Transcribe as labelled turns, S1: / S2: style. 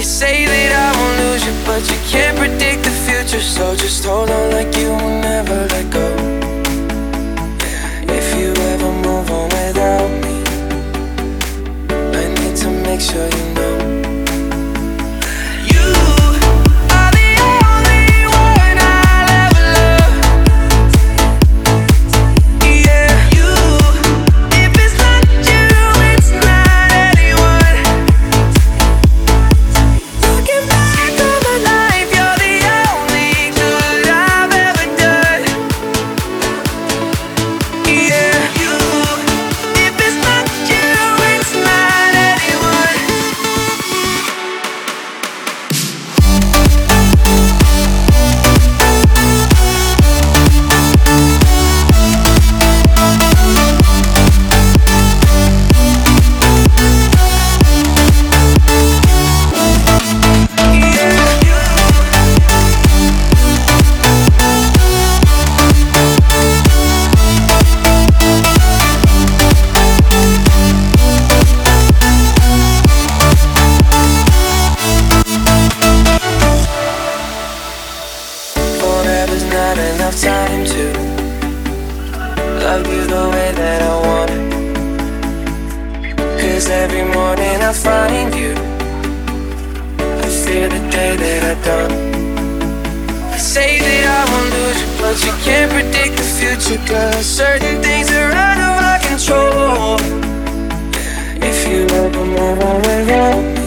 S1: say that I won't lose you, but you can't predict the future. So just hold on like you will never let go. Yeah, if you ever move on without me, I need to make sure you know. Not enough time to love you the way that I want it. 'Cause every morning I find you, I fear the day that I don't. I say that I won't lose you, but you can't predict the future. 'Cause certain things are out of my control. If you ever move on without me,